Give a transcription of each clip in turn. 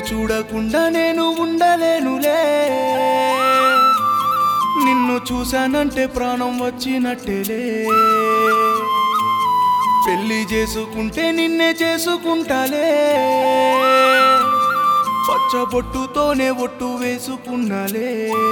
చూడకుండా నేను ఉండలేనులే నిన్ను చూశానంటే ప్రాణం వచ్చినట్టేలే పెళ్లి చేసుకుంటే నిన్నే చేసుకుంటాలే పచ్చబొట్టుతోనే ఒట్టు వేసుకున్నాలే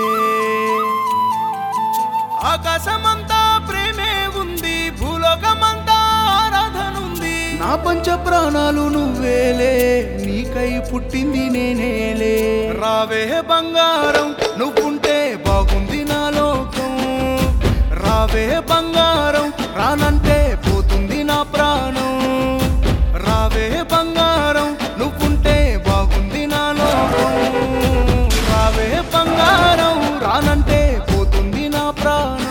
ఆకాశమంతా ప్రేమే ఉంది భూలోకమంతా ఆరాధనుంది నా పంచ ప్రాణాలు నువ్వేలే నీకై పుట్టింది నేనేలే రావే బంగారం నువ్వుంటే బాగుంది నా లోకం రావే బంగారం రానంటే పోతుంది నా ప్రాణం రావే బంగారం నువ్వుంటే బాగుంది నా లోకం రావే బంగారం రానంటే పోతుంది నా ప్రాణం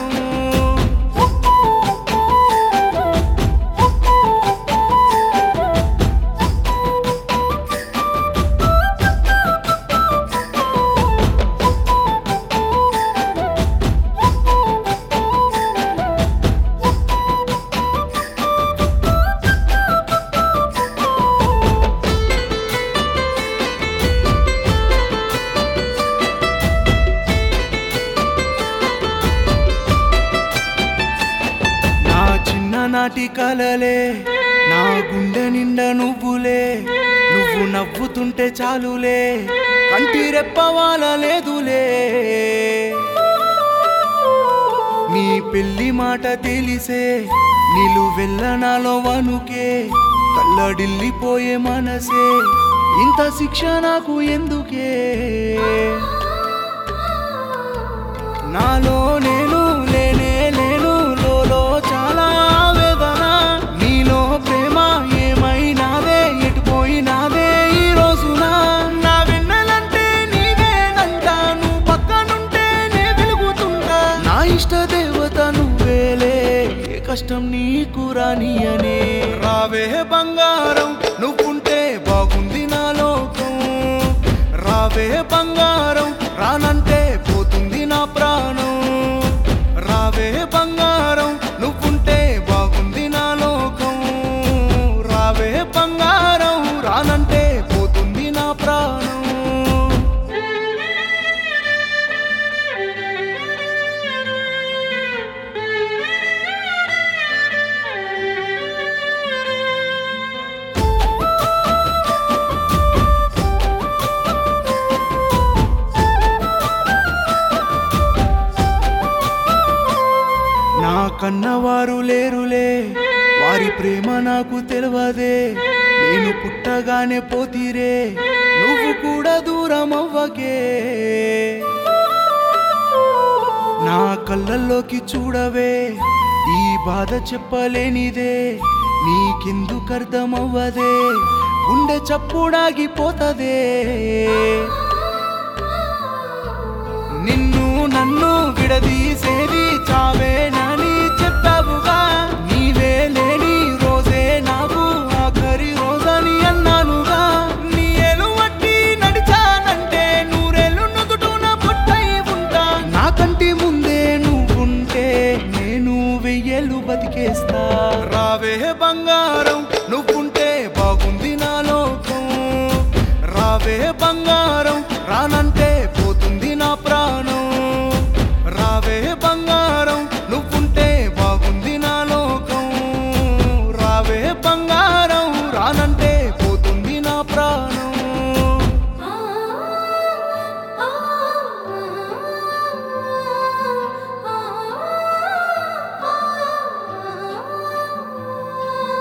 నాటి కలలే నా గుండె నిండా నువ్వులే నువ్వు నవ్వుతుంటే చాలులే కంటి రెప్పవాలలేదులే నీ పెళ్లి మాట తెలిసే నిలువెల్ల నాలో వనుకే కల్లడిల్లిపోయే మనసే ఇంత శిక్ష నాకు ఎందుకే నాలో నేను లేనే లేను లోలో చాలా ఆవేదన నీలో ప్రేమ ఏమైనాదే ఎటుపోయినాదే ఈ రోజున నా వెన్నెలంటే నీవేనంట నువ్వు పక్కనుంటే నే వెలుగుతుంటా నా ఇష్ట దేవత నువ్వేలే ఏ కష్టం నీకు రానియనే రావే బంగారం నువ్వుంటే బాగుంది నా లోకం రావే బంగారం రానంటే పోతుంది నా ప్రాణం రావే బంగారం నువ్వుంటే బాగుంది నా లోకం రావే బంగారం రానంటే పోతుంది నా ప్రాణం నా కన్నవారు లేరులే వారి ప్రేమ నాకు తెలియదే నేను పుట్టగానే పోతీరే నువ్వు కూడా దూరం అవ్వకే నా కళ్ళల్లోకి చూడవే ఈ బాధ చెప్పలేనిదే నీకెందుకు అర్థమవ్వదే గుండె చప్పుడాగిపోతదే నిన్ను నన్ను విడదీసేది చావేనని చెప్పావుగా నీవే లేని రోజే నాకు ఆఖరి రోజని అన్నానుగా నీ ఎలువట్టి నడిచానంటే నూరేళ్ళు నుదుటున పొట్టై ఉంటా నా కంటి ముందే నువ్వుంటే నేను 1000 ఏళ్ళు బతికేస్తా రావే బంగారం నువ్వుంటే బాగుంది నా లోకం రావే బంగారం